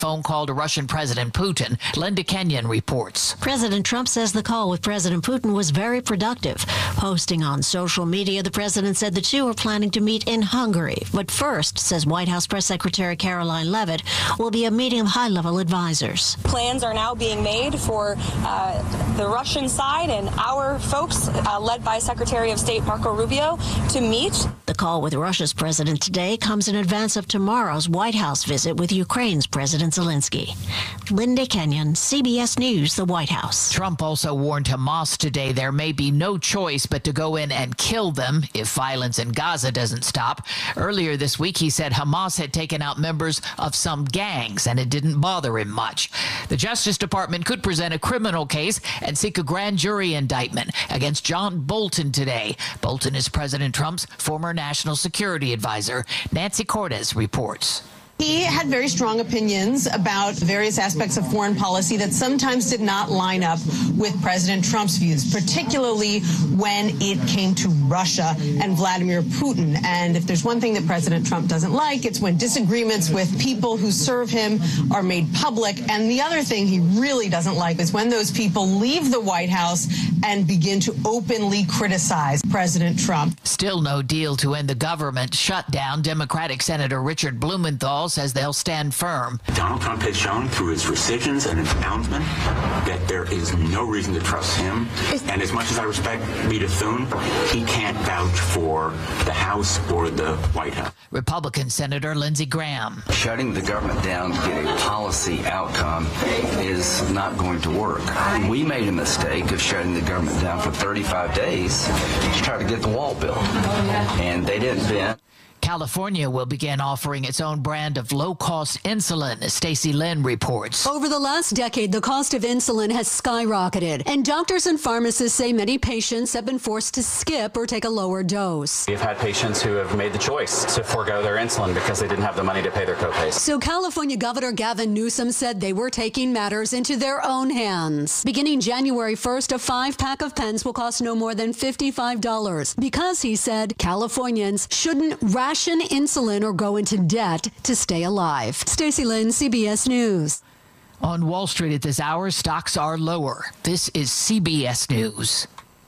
phone call to Russian President Putin. Linda Kenyon reports. President Trump says the call with President Putin was very productive. Posting on social media, the president said the two are planning to meet in Hungary. But first, says White House Press Secretary Caroline Leavitt, will be a meeting of high-level advisors. Plans are now being made for the Russian side and our folks, led by Secretary of State Marco Rubio, to meet. The call with Russia's president today comes in advance of tomorrow's White House visit with Ukraine's President Zelensky. Linda Kenyon, CBS News, the White House. Trump also warned Hamas today there may be no choice but to go in and kill them if violence in Gaza doesn't stop. Earlier this week, he said Hamas had taken out members of some gangs and it didn't bother him much. The Justice Department could present a criminal case and seek a grand jury indictment against John Bolton today. Bolton is President Trump's former national security advisor. Nancy Cortez reports. He had very strong opinions about various aspects of foreign policy that sometimes did not line up with President Trump's views, particularly when it came to Russia and Vladimir Putin. And if there's one thing that President Trump doesn't like, it's when disagreements with people who serve him are made public. And the other thing he really doesn't like is when those people leave the White House and begin to openly criticize President Trump. Still no deal to end the government shutdown. Democratic Senator Richard Blumenthal says they'll stand firm. Donald Trump has shown through his rescissions and impoundment that there is no reason to trust him. And as much as I respect Rita Thune, he can't vouch for the House or the White House. Republican Senator Lindsey Graham. Shutting the government down to get a policy outcome is not going to work. We made a mistake of shutting the government down for 35 days to try to get the wall built. And they didn't bend. California will begin offering its own brand of low-cost insulin, as Stacey Lynn reports. Over the last decade, the cost of insulin has skyrocketed, and doctors and pharmacists say many patients have been forced to skip or take a lower dose. We've had patients who have made the choice to forego their insulin because they didn't have the money to pay their copays. So California Governor Gavin Newsom said they were taking matters into their own hands. Beginning January 1st, a 5-pack of pens will cost no more than $55 because, he said, Californians shouldn't ration insulin or go into debt to stay alive. Stacey Lynn, CBS News. On Wall Street at this hour, stocks are lower. This is CBS News.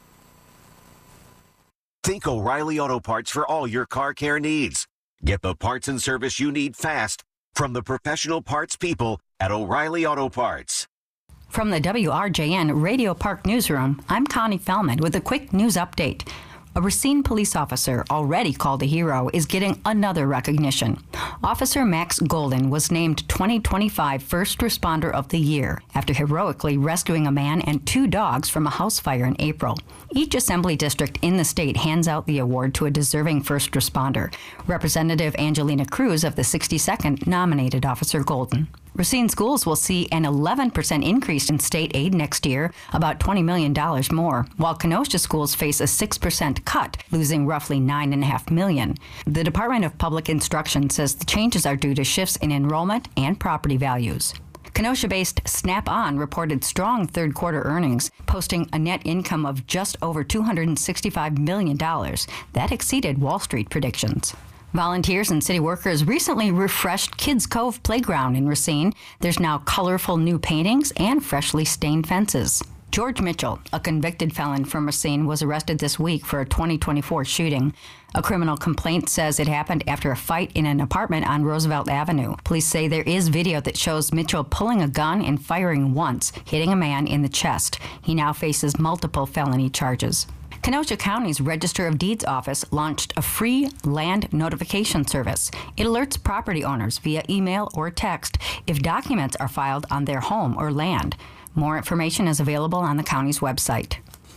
Think O'Reilly Auto Parts for all your car care needs. Get the parts and service you need fast from the professional parts people at O'Reilly Auto Parts. From the WRJN Radio Park Newsroom, I'm Connie Fellman with a quick news update. A Racine police officer, already called a hero, is getting another recognition. Officer Max Golden was named 2025 First Responder of the Year after heroically rescuing a man and 2 dogs from a house fire in April. Each assembly district in the state hands out the award to a deserving first responder. Representative Angelina Cruz of the 62nd nominated Officer Golden. Racine schools will see an 11% increase in state aid next year, about $20 million more, while Kenosha schools face a 6% cut, losing roughly $9.5 million. The Department of Public Instruction says the changes are due to shifts in enrollment and property values. Kenosha-based Snap-on reported strong third-quarter earnings, posting a net income of just over $265 million. That exceeded Wall Street predictions. Volunteers and city workers recently refreshed Kids Cove Playground in Racine. There's now colorful new paintings and freshly stained fences. George Mitchell, a convicted felon from Racine, was arrested this week for a 2024 shooting. A criminal complaint says it happened after a fight in an apartment on Roosevelt Avenue. Police say there is video that shows Mitchell pulling a gun and firing once, hitting a man in the chest. He now faces multiple felony charges. Kenosha County's Register of Deeds office launched a free land notification service. It alerts property owners via email or text if documents are filed on their home or land. More information is available on the county's website.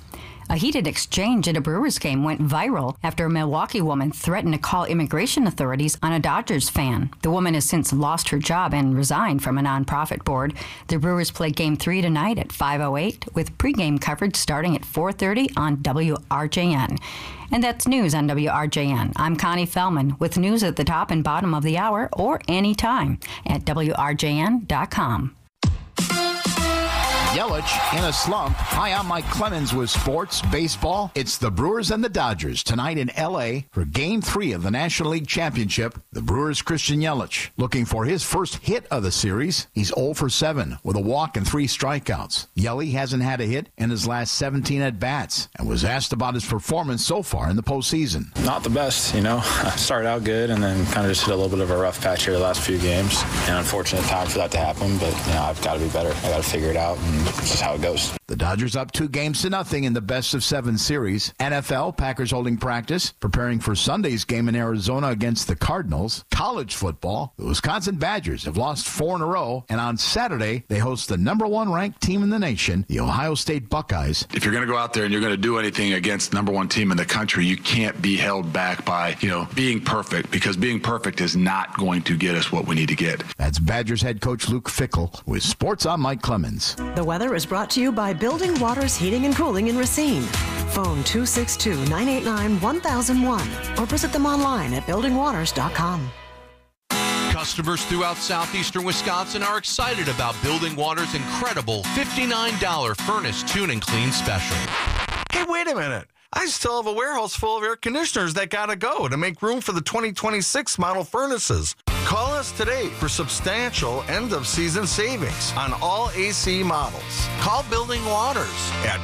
A heated exchange at a Brewers game went viral after a Milwaukee woman threatened to call immigration authorities on a Dodgers fan. The woman has since lost her job and resigned from a nonprofit board. The Brewers play Game 3 tonight at 5:08 with pregame coverage starting at 4:30 on WRJN. And that's news on WRJN. I'm Connie Fellman with news at the top and bottom of the hour or anytime at WRJN.com. Yelich in a slump. Hi, I'm Mike Clemens with sports, baseball. It's the Brewers and the Dodgers tonight in L.A. for Game 3 of the National League Championship. The Brewers' Christian Yelich looking for his first hit of the series. He's 0 for 7 with a walk and 3 strikeouts. Yelich hasn't had a hit in his last 17 at-bats and was asked about his performance so far in the postseason. Not the best, I started out good and then kind of just hit a little bit of a rough patch here the last few games. An unfortunate time for that to happen, but, I've got to be better. I got to figure it out, and it's just how it goes. The Dodgers up 2-0 in the best-of-7 series. NFL, Packers holding practice, preparing for Sunday's game in Arizona against the Cardinals. College football, the Wisconsin Badgers have lost 4 in a row, and on Saturday, they host the number 1 ranked team in the nation, the Ohio State Buckeyes. If you're going to go out there and you're going to do anything against the number 1 team in the country, you can't be held back by, being perfect, because being perfect is not going to get us what we need to get. That's Badgers head coach Luke Fickell with Sports. I'm Mike Clemens. The weather is brought to you by Building Waters Heating and Cooling in Racine. Phone 262-989-1001 or visit them online at buildingwaters.com. Customers throughout southeastern Wisconsin are excited about Building Water's incredible $59 furnace tune and clean special. Hey, wait a minute. I still have a warehouse full of air conditioners that gotta go to make room for the 2026 model furnaces. Call us today for substantial end-of-season savings on all AC models. Call Building Waters at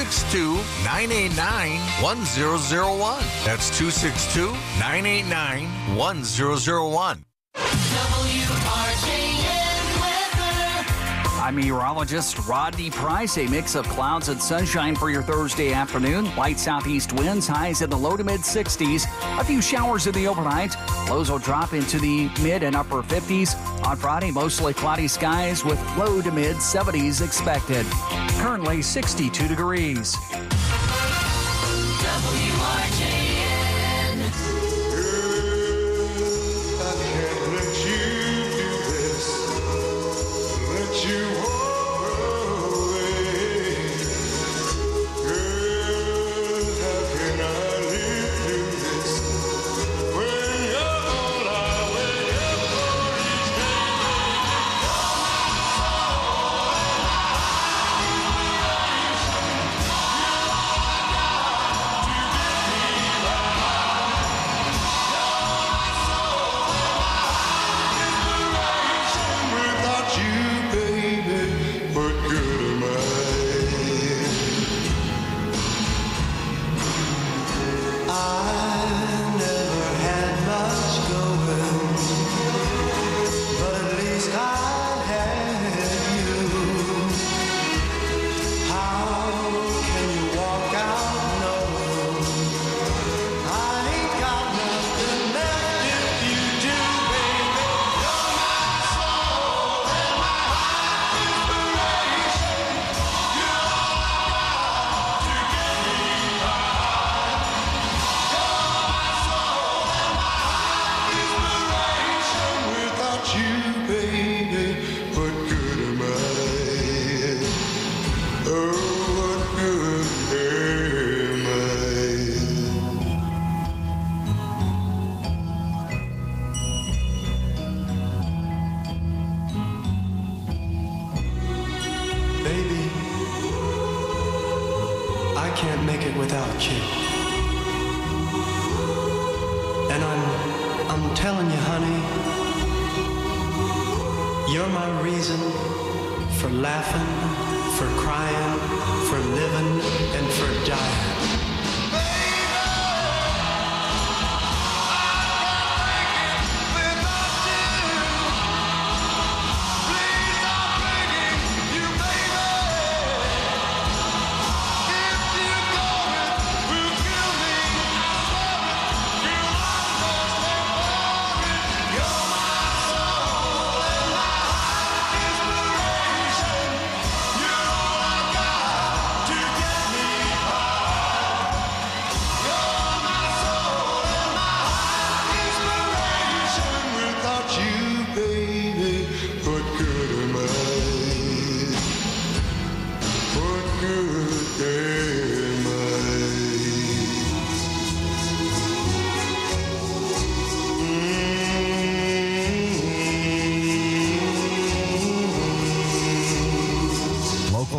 262-989-1001. That's 262-989-1001. I'm meteorologist Rodney Price. A mix of clouds and sunshine for your Thursday afternoon. Light southeast winds, highs in the low to mid 60s. A few showers in the overnight. Lows will drop into the mid and upper 50s. On Friday, mostly cloudy skies with low to mid 70s expected. Currently 62 degrees.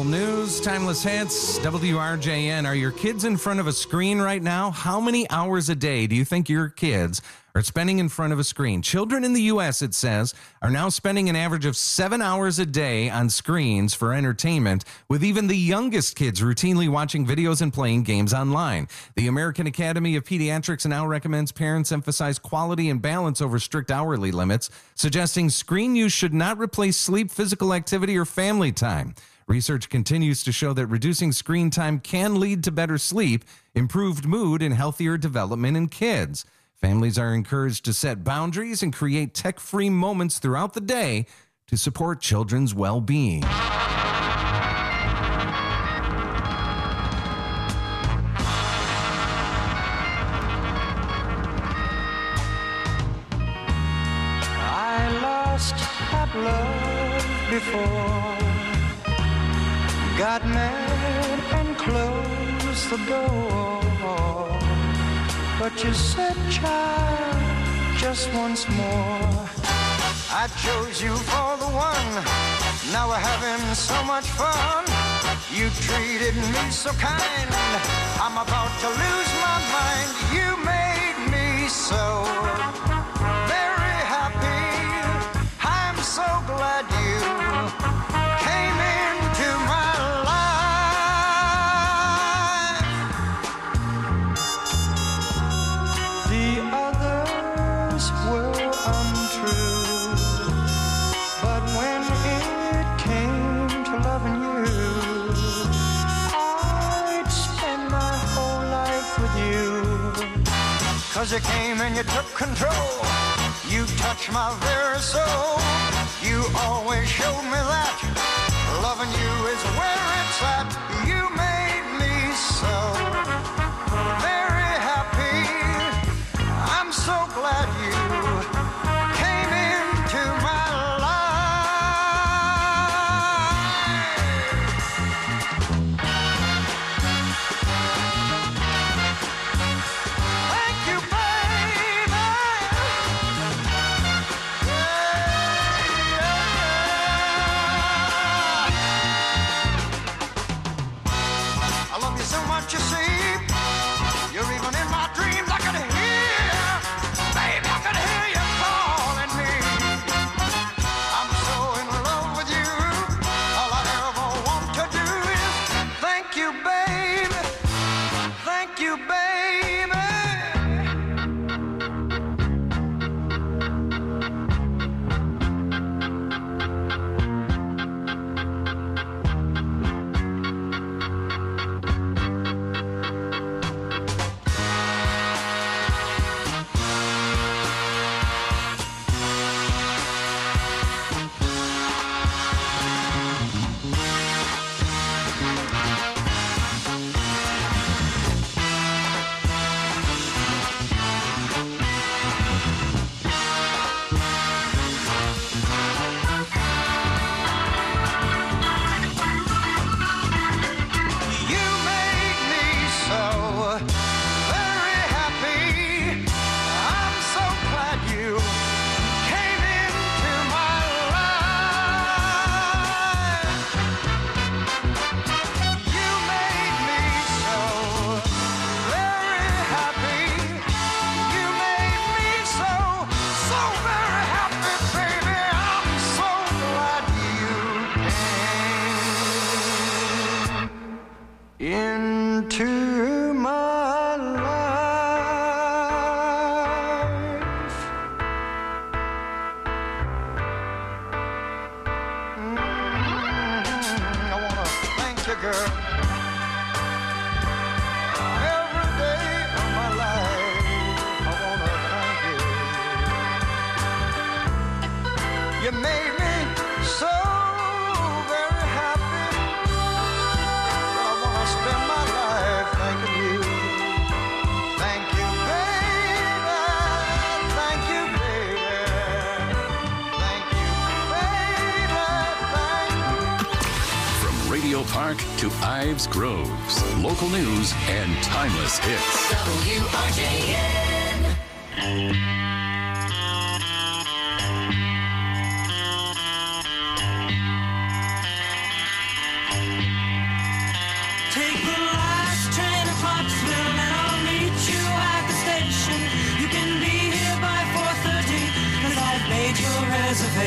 news, timeless hits, WRJN. Are your kids in front of a screen right now? How many hours a day do you think your kids are spending in front of a screen? Children in the U.S., it says, are now spending an average of 7 hours a day on screens for entertainment, with even the youngest kids routinely watching videos and playing games online. The American Academy of Pediatrics now recommends parents emphasize quality and balance over strict hourly limits, suggesting screen use should not replace sleep, physical activity, or family time. Research continues to show that reducing screen time can lead to better sleep, improved mood, and healthier development in kids. Families are encouraged to set boundaries and create tech-free moments throughout the day to support children's well-being. I lost that love before, got mad and closed the door. But you said, child, just once more. I chose you for the one. Now we're having so much fun. You treated me so kind. I'm about to lose my mind. You made me so very happy. I'm so glad you came into my life. The others were untrue, but when it came to loving you, I'd spend my whole life with you. 'Cause you came and you took control. You touched my very soul. You always showed me that loving you is where it's at. You made me so very happy. I'm so glad you came into my Thank you, baby. I love you so much, you see. You're even in my dreams. I can hear, baby, I can hear you calling me. I'm so in love with you. All I ever want to do is thank you, baby. Thank you, baby. You made me so very happy. I'm so glad you came into my life. You made me so very happy. You made me so very happy, baby. I'm so glad you came into my life. I wanna thank you, girl. Every day of my life, I wanna thank you. You made me so very happy. I wanna spend my life thanking you. Thank you, baby. Thank you, baby. Thank you, baby. Thank you. From Radio Park to Ives Groves, local news and timeless hits. WRJN.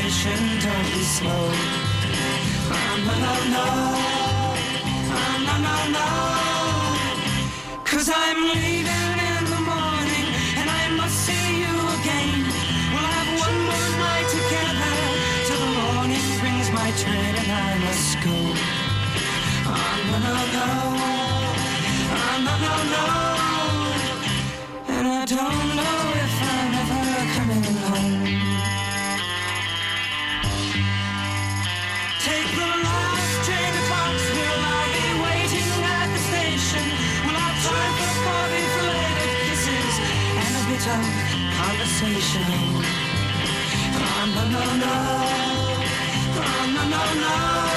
reservation, don't be slow. No, no, no. No, no, no. 'Cause I'm leaving in the morning and I must see you again. We'll have one more night together till the morning brings my train and I must go. No, no, no. No, no, no. And I don't know if I'm ever coming home. Take the last train to Clarksville. I'll be waiting at the station. We'll have time for coffee, filleted kisses, and a bit of conversation. No, no, no. No, no, no.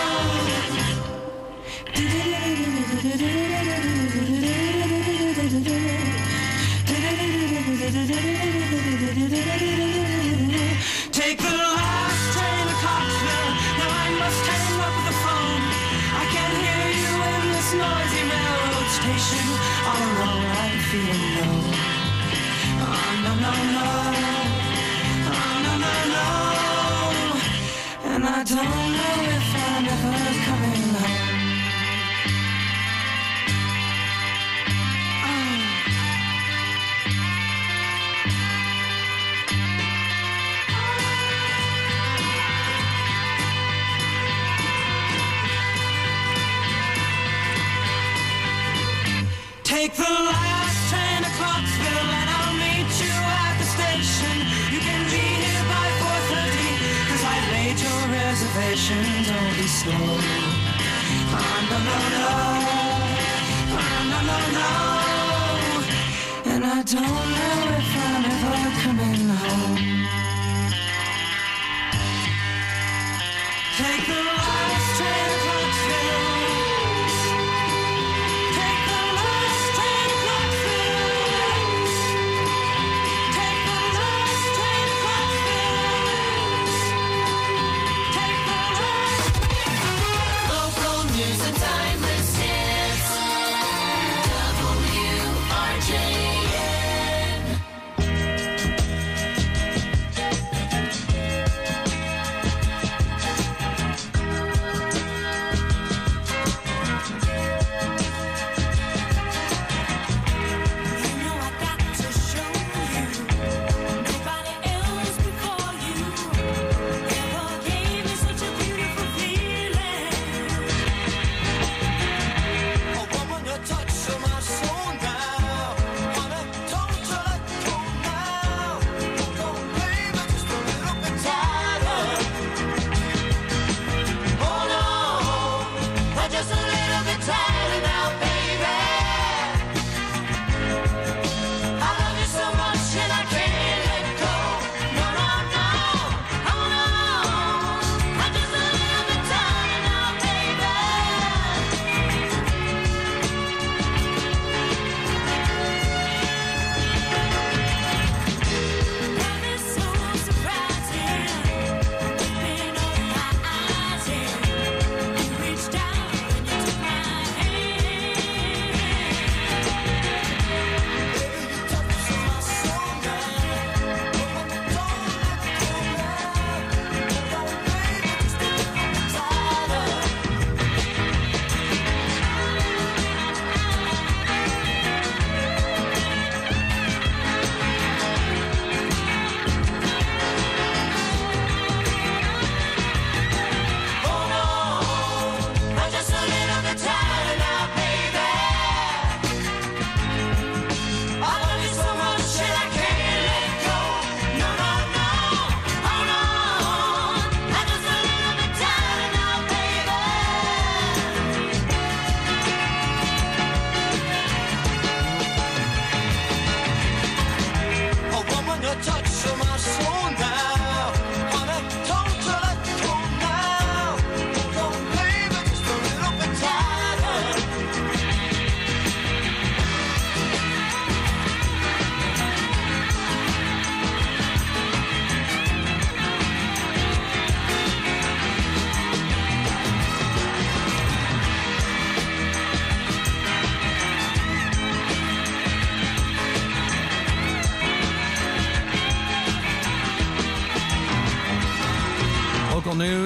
Take the last train to Clarksville. Now I must hang up the phone. I can't hear you in this noisy railroad station. All alone I'm feeling low. No, no, no. No, no, no. And I don't know if I'm ever coming home. Take the last train to Clarksville and I'll meet you at the station. You can be here by 4:30 'cause I've made your reservation. Don't be slow. No, no, no. No, no, no. And I don't know if I'm ever coming home. Take the last train to Clarksville.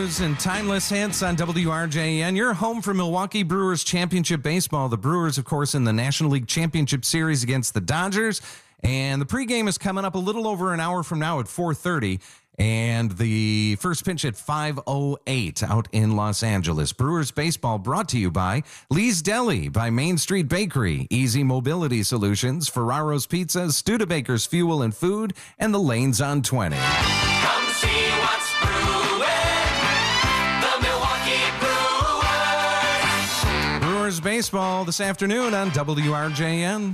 news and timeless hits on WRJN. Your home for Milwaukee Brewers Championship Baseball. The Brewers, of course, in the National League Championship Series against the Dodgers. And the pregame is coming up a little over an hour from now at 4:30. And the first pitch at 5:08 out in Los Angeles. Brewers baseball brought to you by Lee's Deli, by Main Street Bakery, Easy Mobility Solutions, Ferraro's Pizzas, Studebaker's Fuel and Food, and the Lanes on 20. Come see what's brewing, the Milwaukee Brewers. Brewers baseball this afternoon on WRJN.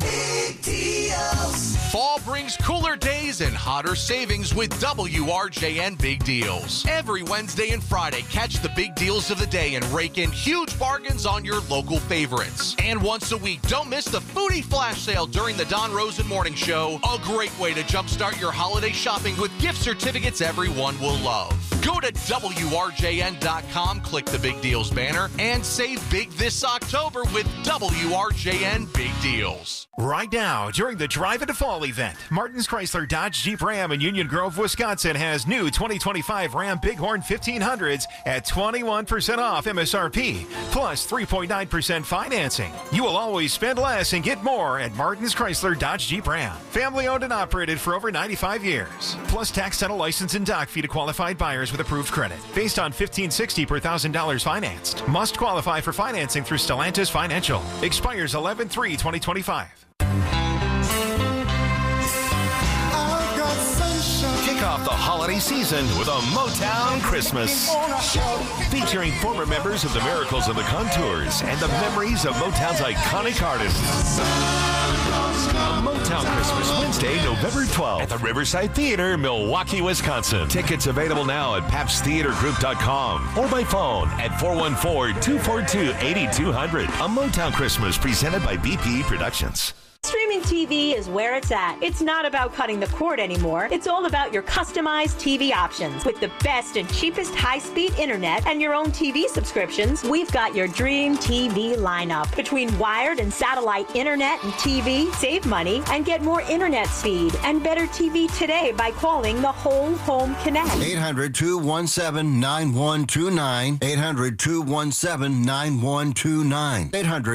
Fall brings cooler days and hotter savings with WRJN Big Deals. Every Wednesday and Friday, catch the big deals of the day and rake in huge bargains on your local favorites. And once a week, don't miss the Foodie Flash Sale during the Don Rosen Morning Show. A great way to jumpstart your holiday shopping with gift certificates everyone will love. Go to WRJN.com, click the Big Deals banner, and save big this October with WRJN Big Deals. Right now, during the Drive into Fall event, Martin's Chrysler Dodge Jeep Ram in Union Grove, Wisconsin has new 2025 Ram Bighorn 1500s at 21% off MSRP, plus 3.9% financing. You will always spend less and get more at Martin's Chrysler Dodge Jeep Ram. Family owned and operated for over 95 years. Plus tax, title, license, and dock fee to qualified buyers with approved credit. Based on $1,560 per $1,000 financed. Must qualify for financing through Stellantis Financial. Expires 11/3/2025. Kick off the holiday season with a Motown Christmas. Featuring former members of the Miracles and the Contours and the memories of Motown's iconic artists. A Motown Christmas, Wednesday, November 12th at the Riverside Theater, Milwaukee, Wisconsin. Tickets available now at PabstTheaterGroup.com or by phone at 414-242-8200. A Motown Christmas presented by BP Productions. Streaming TV is where it's at. It's not about cutting the cord anymore. It's all about your customized TV options. With the best and cheapest high-speed internet and your own TV subscriptions, we've got your dream TV lineup. Between wired and satellite internet and TV, save money and get more internet speed and better TV today by calling the Whole Home Connect. 800-217-9129. 800-217-9129.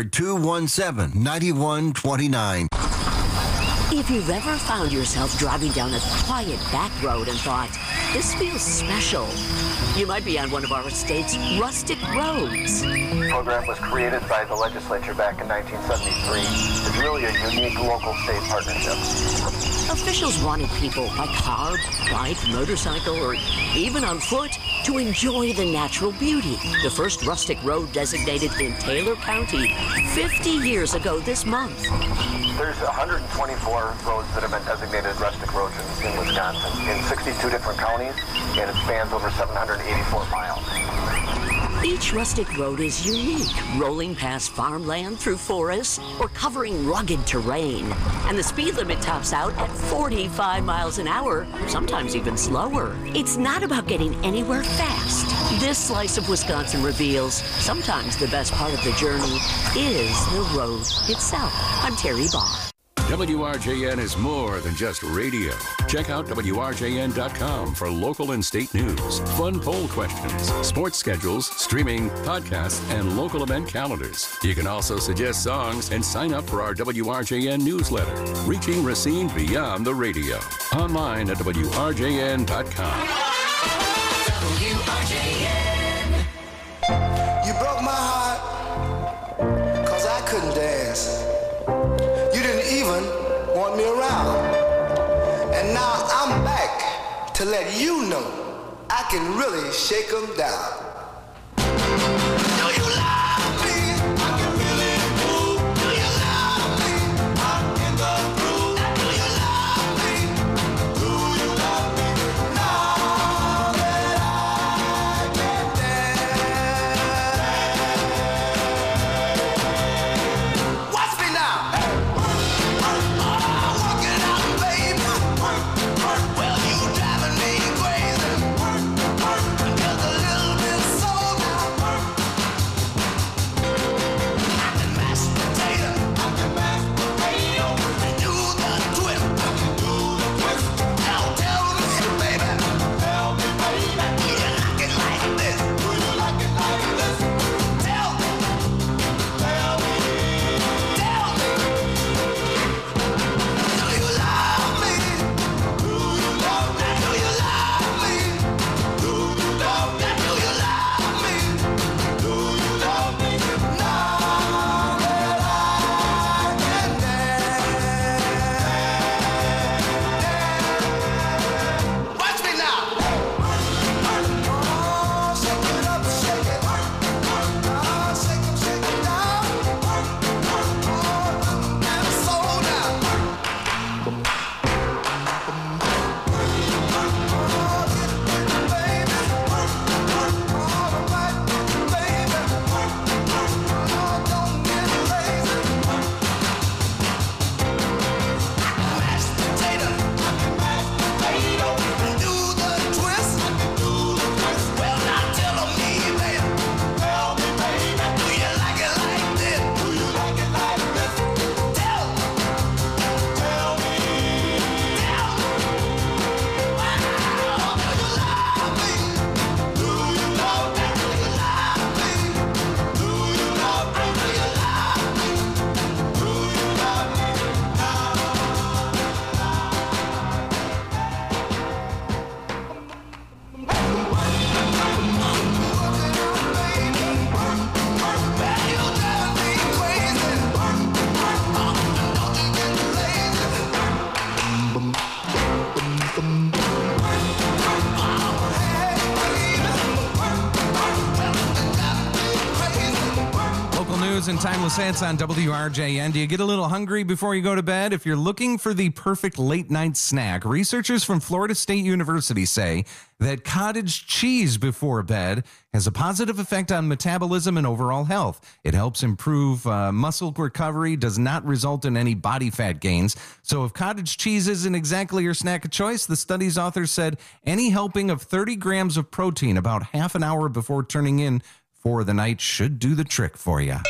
800-217-9129. If you've ever found yourself driving down a quiet back road and thought, this feels special, you might be on one of our state's rustic roads. The program was created by the legislature back in 1973. It's really a unique local state partnership. Officials wanted people by car, bike, motorcycle, or even on foot to enjoy the natural beauty. The first rustic road designated in Taylor County 50 years ago this month. There's 124 roads that have been designated rustic roads in Wisconsin in 62 different counties, and it spans over 784 miles. Each rustic road is unique, rolling past farmland through forests or covering rugged terrain. And the speed limit tops out at 45 miles an hour, sometimes even slower. It's not about getting anywhere fast. This slice of Wisconsin reveals sometimes the best part of the journey is the road itself. I'm Terry Barr. WRJN is more than just radio. Check out WRJN.com for local and state news, fun poll questions, sports schedules, streaming, podcasts, and local event calendars. You can also suggest songs and sign up for our WRJN newsletter, reaching Racine beyond the radio. Online at WRJN.com. WRJN. You broke my heart, 'cause I couldn't dance. You didn't even want me around. And now I'm back to let you know I can really shake 'em down. Do you love me? I can really move. Do you love me? I'm in the groove. Do you love me? Do you love me? Now that I can dance. Watch me now. Well, you driving me crazy. Just a little bit news and timeless hits on WRJN. Do you get a little hungry before you go to bed? If you're looking for the perfect late-night snack, researchers from Florida State University say that cottage cheese before bed has a positive effect on metabolism and overall health. It helps improve muscle recovery, does not result in any body fat gains. So if cottage cheese isn't exactly your snack of choice, the study's authors said any helping of 30 grams of protein about half an hour before turning in for the night should do the trick for you.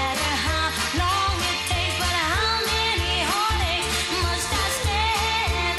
How long it takes, but how many heartaches must I stand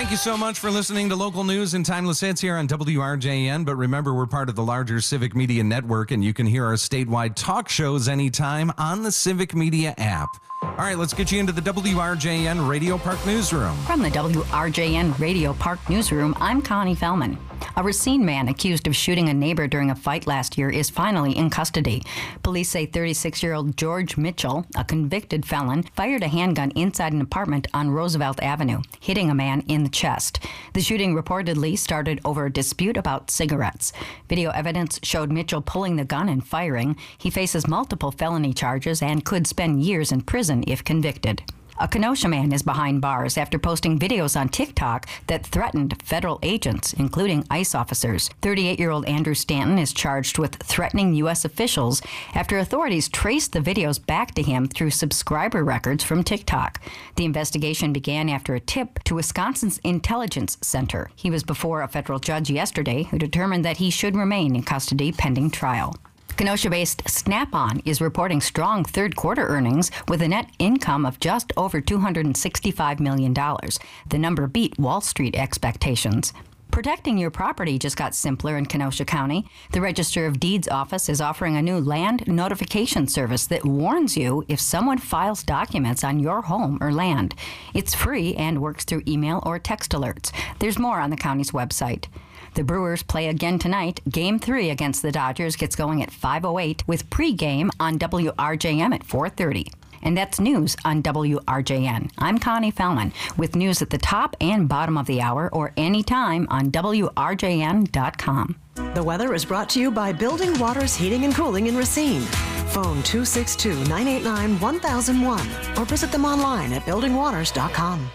Thank you so much for listening to local news and timeless hits here on WRJN. But remember, we're part of the larger Civic Media Network, and you can hear our statewide talk shows anytime on the Civic Media app. All right, let's get you into the WRJN Radio Park Newsroom. From the WRJN Radio Park Newsroom, I'm Connie Fellman. A Racine man accused of shooting a neighbor during a fight last year is finally in custody. Police say 36-year-old George Mitchell, a convicted felon, fired a handgun inside an apartment on Roosevelt Avenue, hitting a man in the chest. The shooting reportedly started over a dispute about cigarettes. Video evidence showed Mitchell pulling the gun and firing. He faces multiple felony charges and could spend years in prison if convicted. A Kenosha man is behind bars after posting videos on TikTok that threatened federal agents, including ICE officers. 38-year-old Andrew Stanton is charged with threatening U.S. officials after authorities traced the videos back to him through subscriber records from TikTok. The investigation began after a tip to Wisconsin's Intelligence Center. He was before a federal judge yesterday who determined that he should remain in custody pending trial. Kenosha-based Snap-on is reporting strong third-quarter earnings with a net income of just over $265 million. The number beat Wall Street expectations. Protecting your property just got simpler in Kenosha County. The Register of Deeds office is offering a new land notification service that warns you if someone files documents on your home or land. It's free and works through email or text alerts. There's more on the county's website. The Brewers play again tonight. Game 3 against the Dodgers gets going at 5:08 with pregame on WRJM at 4:30. And that's news on WRJN. I'm Connie Fellman with news at the top and bottom of the hour or anytime on WRJN.com. The weather is brought to you by Building Waters Heating and Cooling in Racine. Phone 262-989-1001 or visit them online at buildingwaters.com.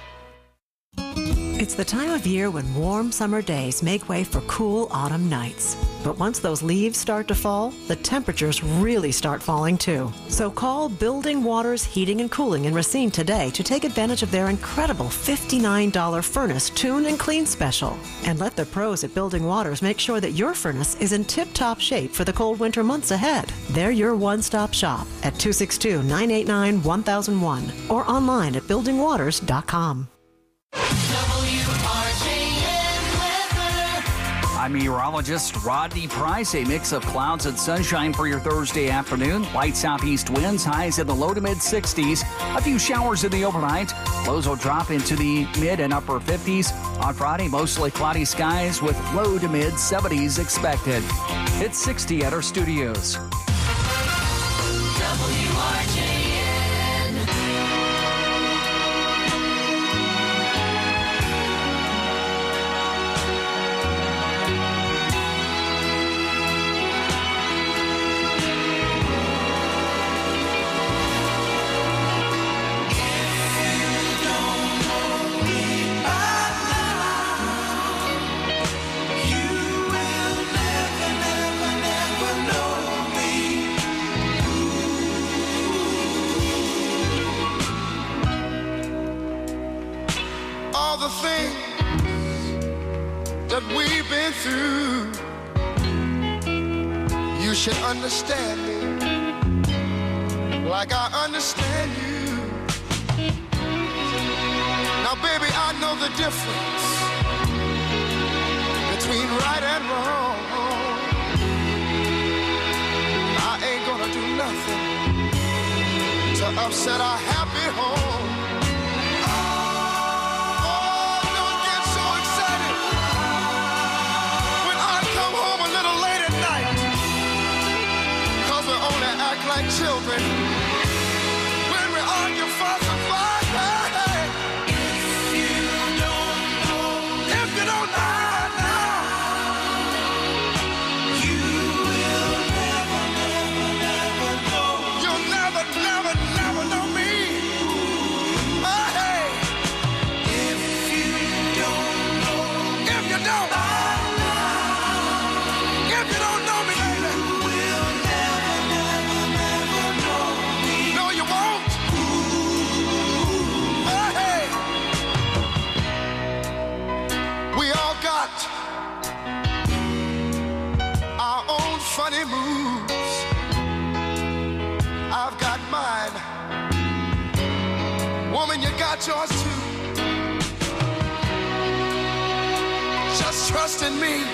It's the time of year when warm summer days make way for cool autumn nights. But once those leaves start to fall, the temperatures really start falling too. So call Building Waters Heating and Cooling in Racine today to take advantage of their incredible $59 furnace tune and clean special. And let the pros at Building Waters make sure that your furnace is in tip-top shape for the cold winter months ahead. They're your one-stop shop at 262-989-1001 or online at buildingwaters.com. I'm meteorologist Rodney Price. A mix of clouds and sunshine for your Thursday afternoon. Light southeast winds, highs in the low to mid 60s. A few showers in the overnight. Lows will drop into the mid and upper 50s. On Friday, mostly cloudy skies with low to mid 70s expected. It's 60 at our studios. WRJN. That we've been through, you should understand me like I understand you. Now baby, I know the difference between right and wrong. I ain't gonna do nothing to upset our happy home. Like children, when we argue, fuss and fight. Hey, if you don't know now, you will never know. You'll never know me. Hey, if you don't know me, baby. Funny moves, I've got mine. Woman, you got yours too. Just trust in me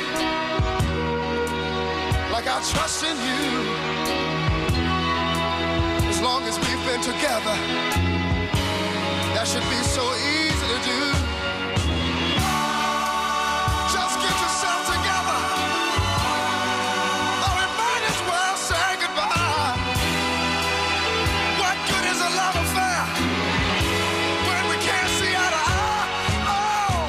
like I trust in you. As long as we've been together, that should be so easy to do. Just get yourself together, or we might as well say goodbye. What good is a love affair when we can't see eye to eye? Oh,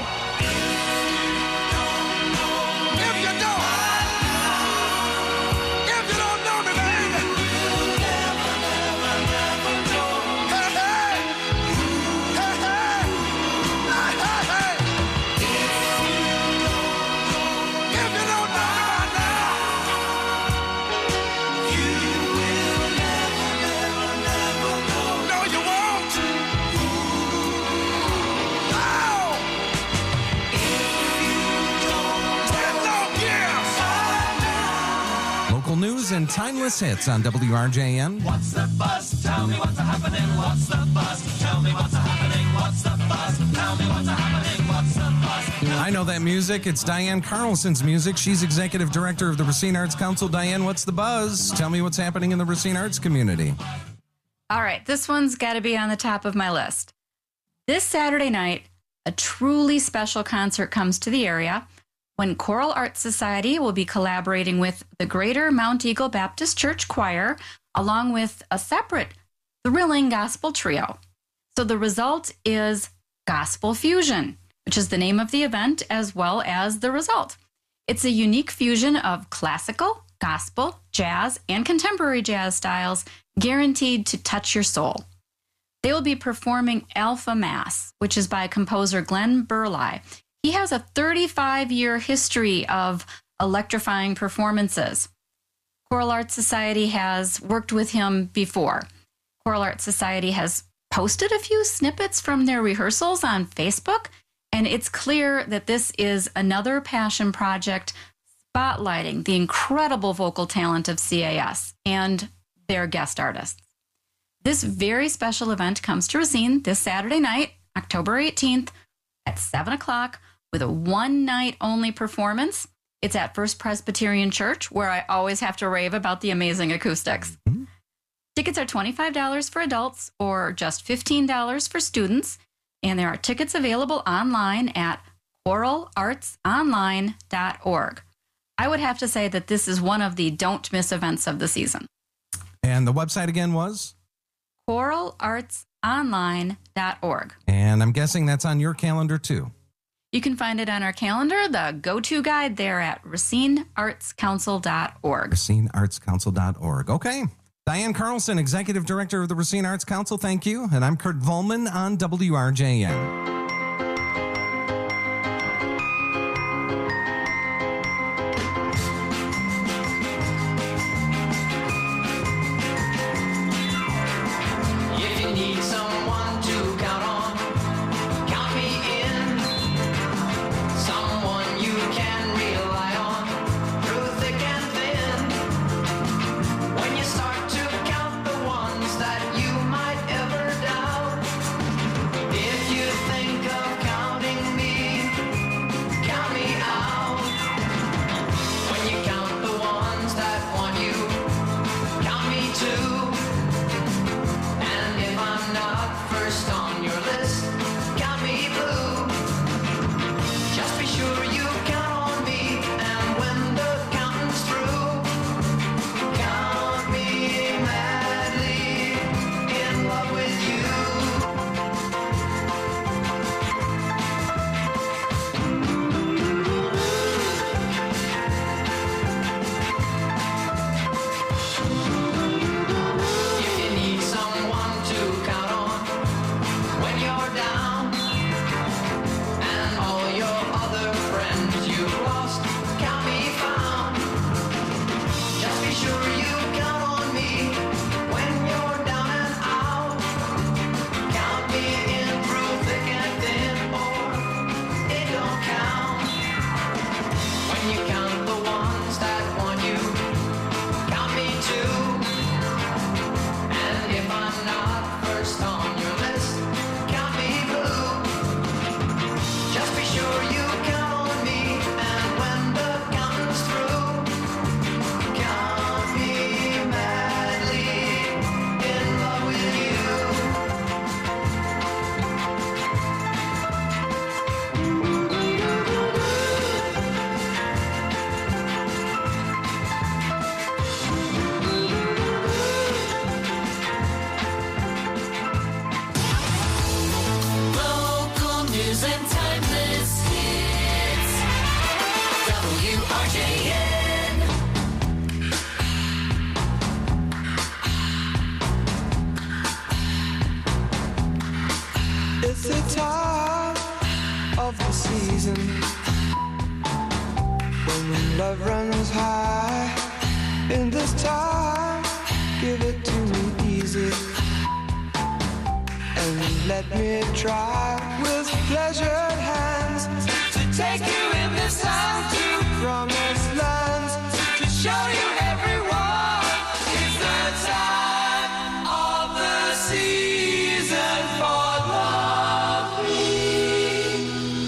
if you don't know me, baby, you'll never know. Hey, hey, hey, hey, hey, hey, hey. If you don't know me by now, you will never know. No, you won't. Oh, ten long years. Local news and timeless hits on WRJN. What's the buzz? Tell me what's happening. What's the buzz? Tell me what's happening. What's the buzz? Tell me what's happening. What's the buzz? I know that music. It's Diane Carlson's music. She's executive director of the Racine Arts Council. Diane, what's the buzz? Tell me what's happening in the Racine Arts community. All right, this one's got to be on the top of my list. This Saturday night, a truly special concert comes to the area when Choral Arts Society will be collaborating with the Greater Mount Eagle Baptist Church Choir, along with a separate thrilling gospel trio. So the result is Gospel Fusion, which is the name of the event as well as the result. It's a unique fusion of classical, gospel, jazz, and contemporary jazz styles guaranteed to touch your soul. They will be performing Alpha Mass, which is by composer Glenn Burleigh. He has a 35-year history of electrifying performances. Choral Arts Society has worked with him before. Choral Arts Society has posted a few snippets from their rehearsals on Facebook, and it's clear that this is another passion project spotlighting the incredible vocal talent of CAS and their guest artists. This very special event comes to Racine this Saturday night, October 18th at 7 o'clock with a one-night-only performance. It's at First Presbyterian Church, where I always have to rave about the amazing acoustics. Mm-hmm. Tickets are $25 for adults or just $15 for students, and there are tickets available online at choralartsonline.org. I would have to say that this is one of the don't miss events of the season. And the website again was? choralartsonline.org. And I'm guessing that's on your calendar too. You can find it on our calendar, the go-to guide there at racineartscouncil.org. racineartscouncil.org. Okay. Diane Carlson, Executive Director of the Racine Arts Council, thank you. And I'm Kurt Volman on WRJN. If you think It's the time of the season when love runs high. In this time, give it to me easy, and let me try with pleasured hands to take you in this time to promised lands, to show you everyone. It's the time of the season for loving.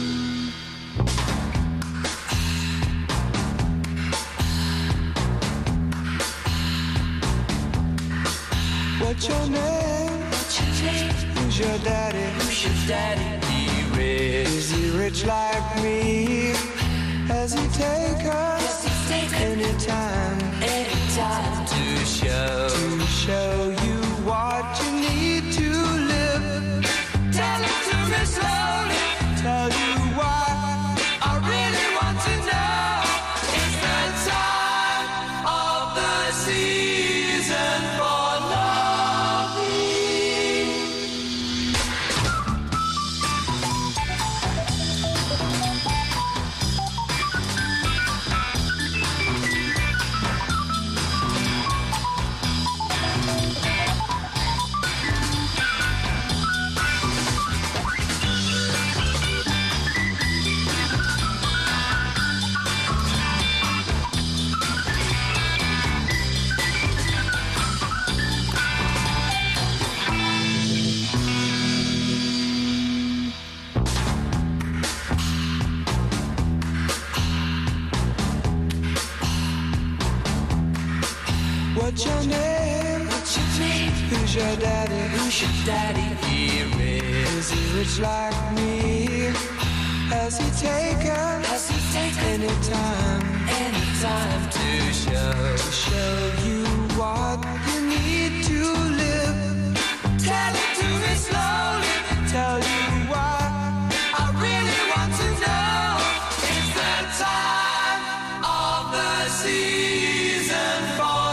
What's your name? Who's your daddy? Who's your daddy? He rich. Is he rich like me? Has he taken anytime to show you what you need to live? Tell it to me slowly. Tell you why I really want to know. It's the time of the season for What's your name? What's your name? Who's your daddy? Who's your daddy? He rich. Is he rich like me? Has he taken any time to show you what you need to live? Tell it to me slowly. Tell you why I really want to know. It's the time of the season for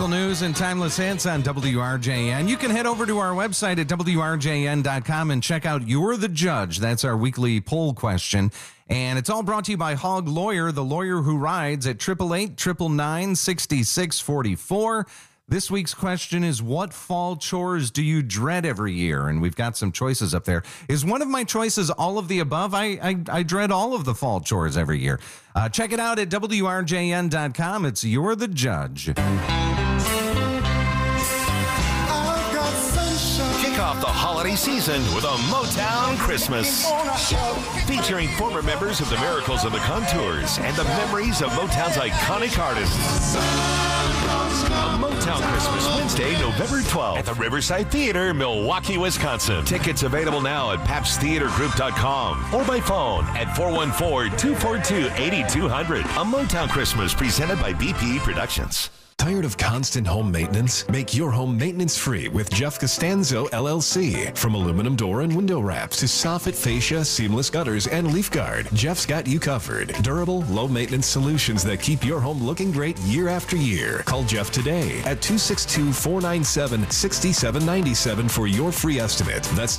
local news and timeless hits on WRJN. You can head over to our website at WRJN.com and check out You're the Judge. That's our weekly poll question. And it's all brought to you by Hog Lawyer, the lawyer who rides at 888-999-6644. This week's question is, what fall chores do you dread every year? And we've got some choices up there. Is one of my choices all of the above? I dread all of the fall chores every year. Check it out at WRJN.com. It's You're the Judge. Kick off the holiday season with a Motown Christmas. Featuring former members of the Miracles and the Contours and the memories of Motown's iconic artists. A Motown Christmas, Wednesday, November 12th at the Riverside Theater, Milwaukee, Wisconsin. Tickets available now at PabstTheaterGroup.com or by phone at 414-242-8200. A Motown Christmas presented by BP Productions. Tired of constant home maintenance? Make your home maintenance free with Jeff Costanzo, LLC. From aluminum door and window wraps to soffit, fascia, seamless gutters, and leaf guard, Jeff's got you covered. Durable, low-maintenance solutions that keep your home looking great year after year. Call Jeff today at 262-497-6797 for your free estimate. That's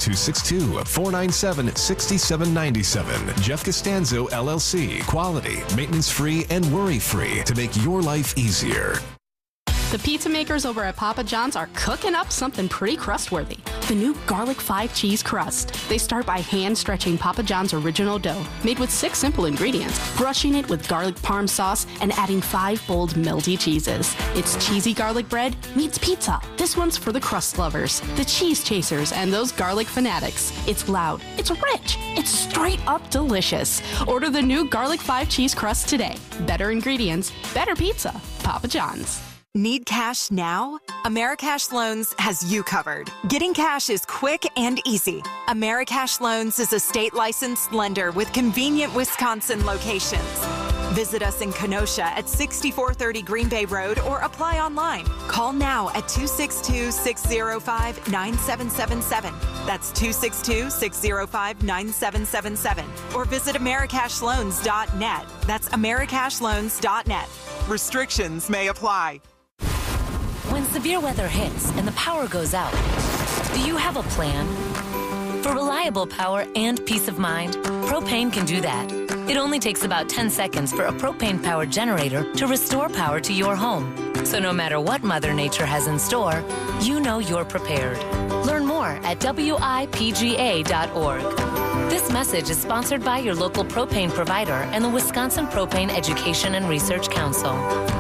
262-497-6797. Jeff Costanzo, LLC. Quality, maintenance-free, and worry-free to make your life easier. The pizza makers over at Papa John's are cooking up something pretty crustworthy. The new Garlic 5-Cheese Crust. They start by hand-stretching Papa John's original dough, made with 6 simple ingredients, brushing it with garlic parm sauce, and adding 5 bold melty cheeses. It's cheesy garlic bread meets pizza. This one's for the crust lovers, the cheese chasers, and those garlic fanatics. It's loud, it's rich, it's straight up delicious. Order the new Garlic 5-Cheese Crust today. Better ingredients, better pizza. Papa John's. Need cash now? Americash Loans has you covered. Getting cash is quick and easy. Americash Loans is a state-licensed lender with convenient Wisconsin locations. Visit us in Kenosha at 6430 Green Bay Road or apply online. Call now at 262-605-9777. That's 262-605-9777. Or visit americashloans.net. That's americashloans.net. Restrictions may apply. When severe weather hits and the power goes out, do you have a plan? For reliable power and peace of mind, Propane can do that. It only takes about 10 seconds for a propane-powered generator to restore power to your home. So no matter what Mother Nature has in store, you know you're prepared. Learn more at WIPGA.org. This message is sponsored by your local propane provider and the Wisconsin Propane Education and Research Council.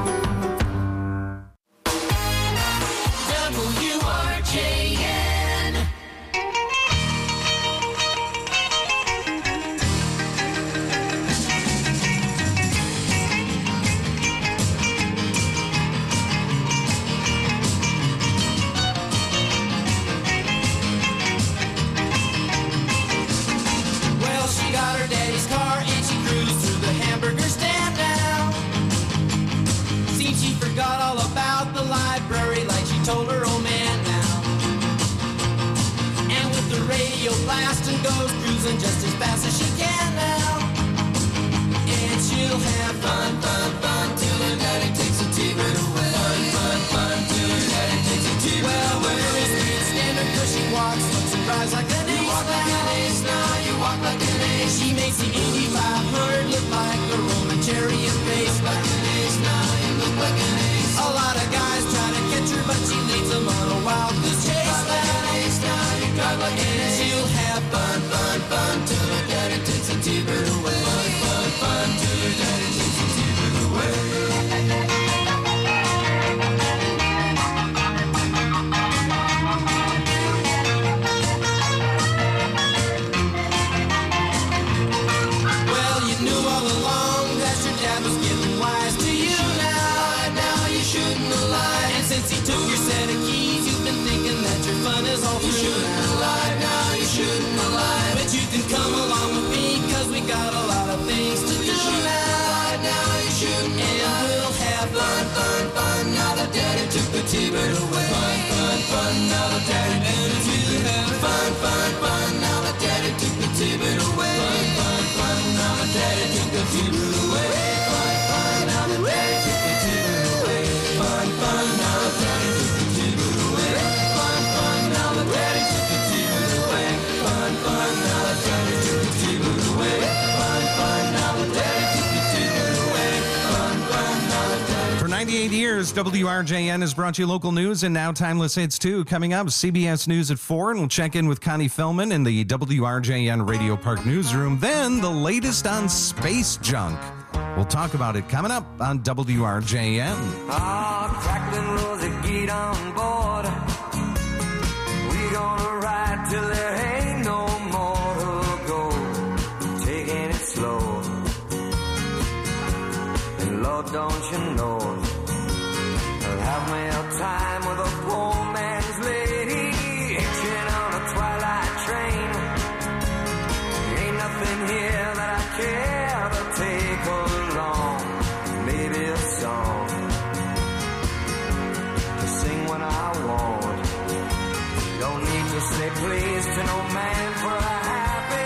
Goes cruising just as fast as she can now. And she'll have fun till her daddy takes a T-bird away. Fun till her daddy takes a T-bird away. Well, the speed standard cause she walks, looks and drives like an ace. You walk like an ace now, you walk like an ace. She makes the Indy 500 look like a Roman chariot race. Like an ace now, you look like an ace. A lot of guys try to catch her, but she leads them on a wild goose chase. Like an ace now, you drive like an ace. She'll have fun till her daddy takes a T-bird away. Fun till her daddy takes a T-bird away. Well, you knew all along that your dad was getting wise to you now. Now you shouldn't have lied. And since he took your set of keys, you've been thinking that your fun is all through. You shouldn't have lied. Now you shouldn't have lied. But you can come along with me, cause we got a lot of things to do now. Now you shouldn't have lied. And we'll have fun. Now that daddy took the T-bird away. Fun, now that daddy took the T-bird away. Fun, now that daddy took the T-bird away. Fun, now that daddy took the T-bird away. Fun, now that daddy took the T-bird away. Fun, now that 98 years, WRJN has brought you local news and now timeless hits too. Coming up, CBS News at 4, and we'll check in with Connie Fellman in the WRJN Radio Park newsroom. Then the latest on space junk. We'll talk about it coming up on WRJN. Crackling rosy, get on board. We gonna ride till there ain't no more to go. Taking it slow. And Lord, don't you know, I'll have me a time with a poor man's lady, hitching on a twilight train. Ain't nothing here that I care to take along. Maybe a song to sing when I want. Don't need to say please to no man for a happy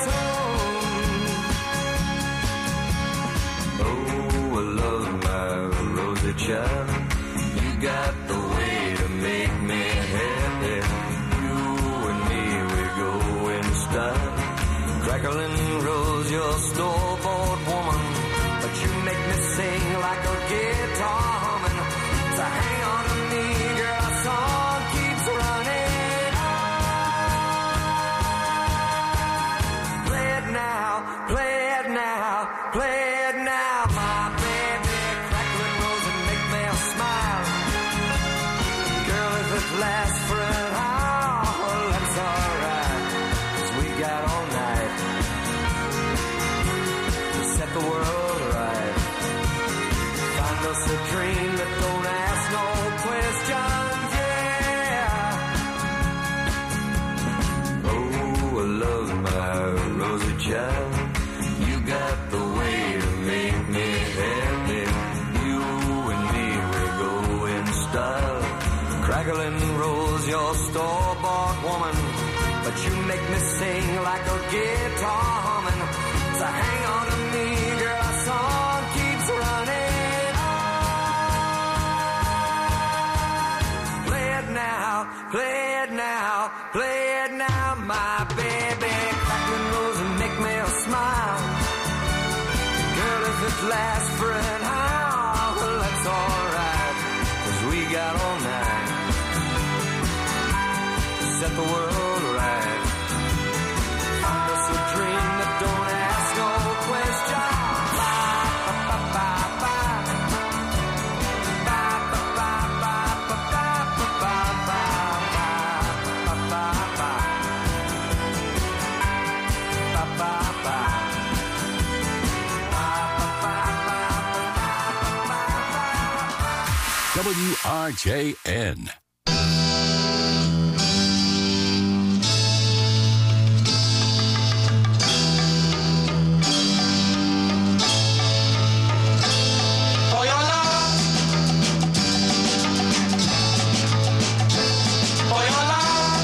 tune. Oh, I love my rosy child. You got the way to make me happy. You and me, we go in style. Crackling rose, your store-bought woman, but you make me sing like a guitar humming. So hang on to me, girl, our song keeps running on. Play it now, play it now, play it now, my baby. Crackling rose and make me smile. Girl, if it lasts for an hour, that's alright, 'cause we got all night to set the world right. Find us a dream that don't ask no questions, yeah. Oh, I love my rosy child. You got the way to make me happy. You and me, we go in style. Crackling rose, your store-bought woman, but you make me sing like a guitar humming. So hang on to me, girl, our song keeps running on. Play it now, play it now, play it now, my baby. Crackling rose and make me smile. Girl, if it lasts for an hour, well, that's alright, 'cause we got all night to set the world right. Find us a dream that don't ask no questions. WRJN. For your love, for your love,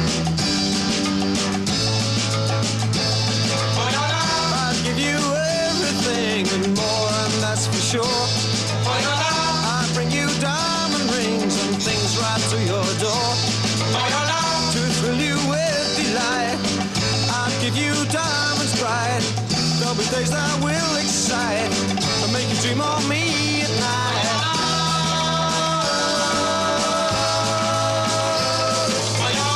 for your love, I'd give you everything and more, and that's for sure. For your love, I'd bring you diamond rings and things right to your door. For your love, to thrill you with delight, I'd give you diamonds bright. There'll be days that will excite and make you dream of me at night. For your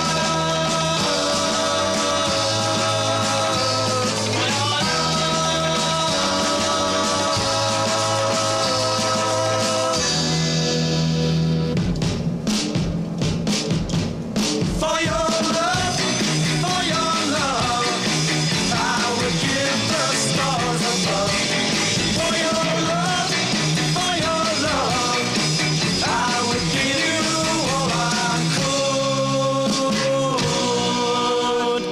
For your love, for your love, I would give the stars above. For your love, for your love, I would give you all I could.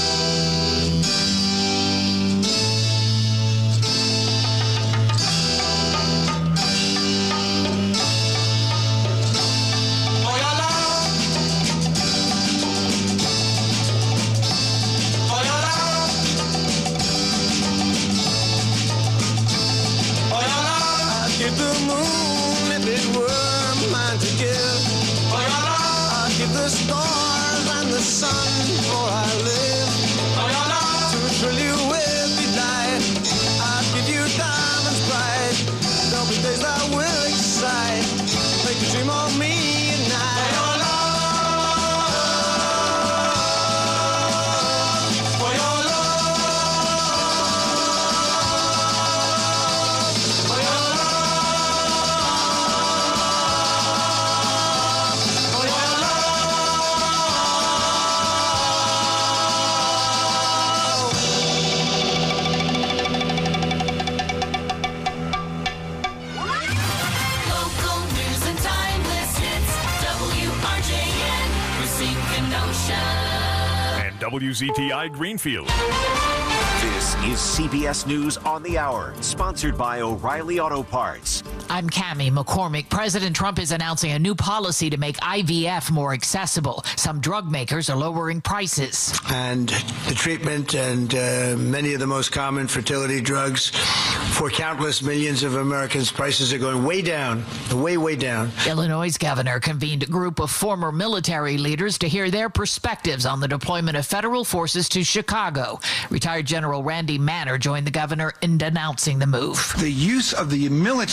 For your love, for your love, for your love, I'd give the moon if it were mine to give. For your love, I'd give the stars and the sun for I live. For your love, to thrill you with delight, I'd give you diamonds bright. There'll be days that will WZTI Greenfield. This is CBS News on the Hour, sponsored by O'Reilly Auto Parts. I'm Cammie McCormick. President Trump is announcing a new policy to make IVF more accessible. Some drug makers are lowering prices. And the treatment and many of the most common fertility drugs for countless millions of Americans, prices are going way down, way down. Illinois' governor convened a group of former military leaders to hear their perspectives on the deployment of federal forces to Chicago. Retired General Randy Manner joined the governor in denouncing the move. The use of the military